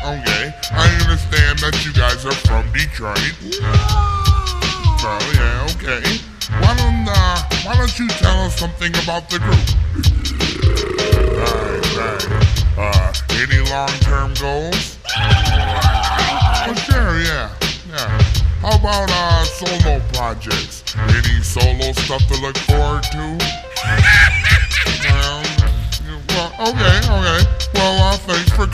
Okay. I understand that you guys are from Detroit. Oh, yeah, okay. Why don't you tell us something about the group? Right. Any long-term goals? Oh, sure, yeah. How about solo projects? Any solo stuff to look forward to? Well, okay. Well, thanks for